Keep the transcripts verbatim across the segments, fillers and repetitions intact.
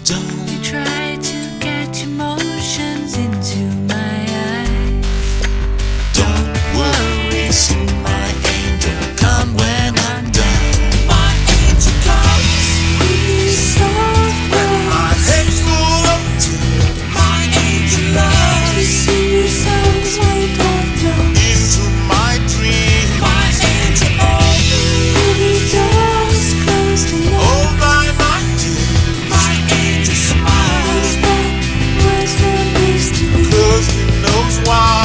don't You try to get emotions into my eyes. don't worry, see my angel come when I'm done. My angel comes. These soft When my words head's full of tears, My angel to loves. sing you songs we both know. into my dream. My angel loves. Many doors closed and Oh my, my dear, My angel smiles. back was the least to be. 'cause he knows why.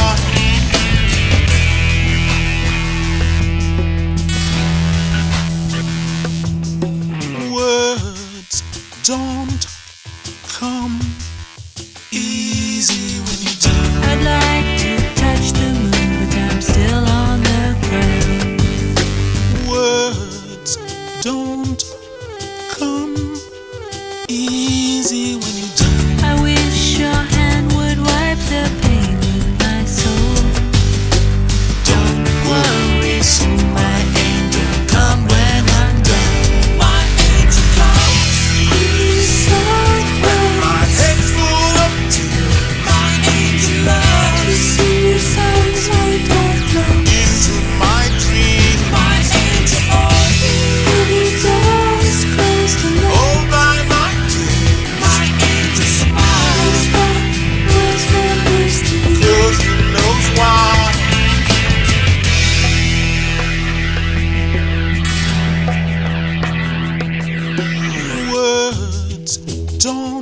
Words don't come easy when you don't. I'd like to touch the moon, but I'm still on the ground. Words don't come easy when you don't. I wish your hand would wipe the pain in my soul. Don't worry, see my angel come when I'm done. My angel comes. These soft My words head's full of tears, My angel to loves. sing you songs we both know. into my dream. My angel loves. Many doors closed and Oh my, my dear, My angel smiles. back was the least to be. 'cause he knows why. Words don't